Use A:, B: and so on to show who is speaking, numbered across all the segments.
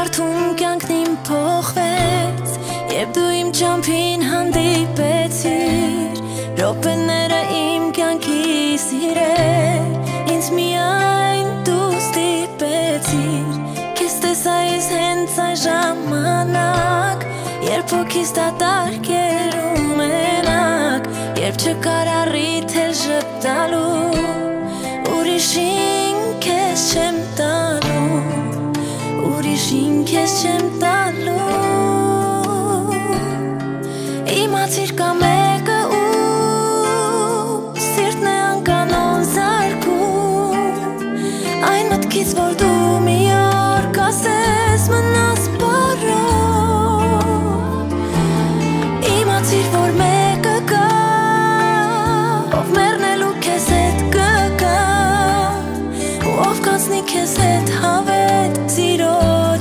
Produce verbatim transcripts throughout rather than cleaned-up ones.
A: հարթում կյանքն իմ փոխվեց Երբ դու իմ ճամփին հանդիպեցիր Րոպեները իմ կյանքի սիրել Ինձ միայն դու ստիպեցիր Քեզ տեսա ես հենց այն ժամանակ Երբ հոգիս դատարկ էր ու մենակ Երբ չկար առիթ էլ ժպտալու Ուրիշին քեզ չեմ տալու Ուրիշին քեզ չեմ տալու Իմացիր կա մեկը ու Սիրտն է անկանոն զարկում Այն մտքից որ դու մի օր կասես մնաս բարով Իմացիր որ մեկը կա Ով մեռնելու քեզ հետ կգա Ու ով կանցնի քեզ հետ հավետ Սիրո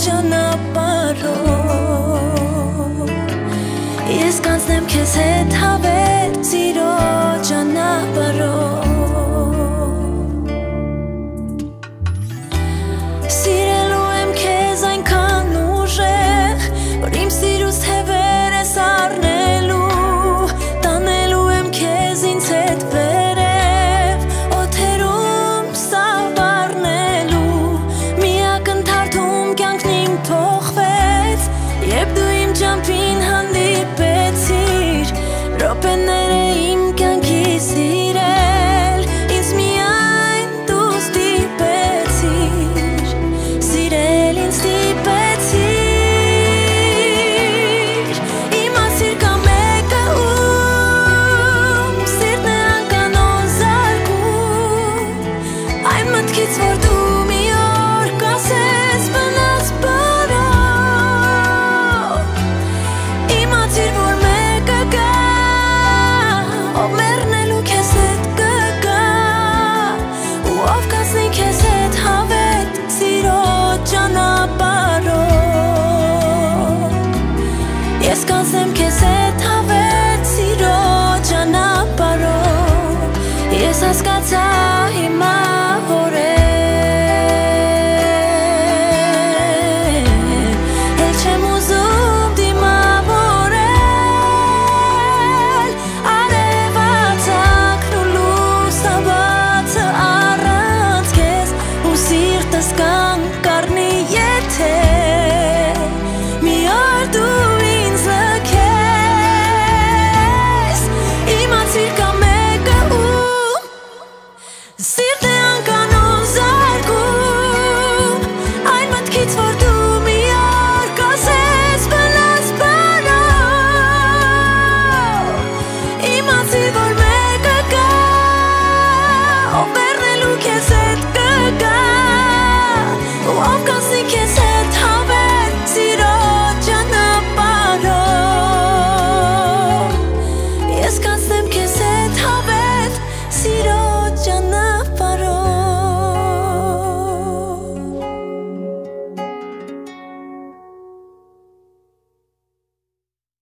A: ճանապարհով Ես կանցնեմ քեզ հետ հավետ Սիրո ճանապարհով Սիրելու եմ քեզ այնքան ուժեղ Որ իմ սիրուս հևեր ես առնելու Տանելու եմ քեզ ինձ հետ վերև Օթերում սավ առնելու Միակ ընդհարթում կյանքն իմ փոխվեց Երբ դու իմ ճամփին հանդիպեցիր Րոպեները իմ կյանքի սիրել Ինձ միայն դու ստիպեցիր Սիրել ինձ ստիպեցիր Իմացիր կա մեկը ում Սիրտն է անկանոն զարկում Այն մտքից որ դու մի օր կասես մնաս բարով Իմացիր որ մեկը կա Ով մեռնելու քեզ հետ կգա Ու ով կանցնի քեզ հետ հավետ Սիրո ճանապարհով Ես կանցնեմ քեզ հետ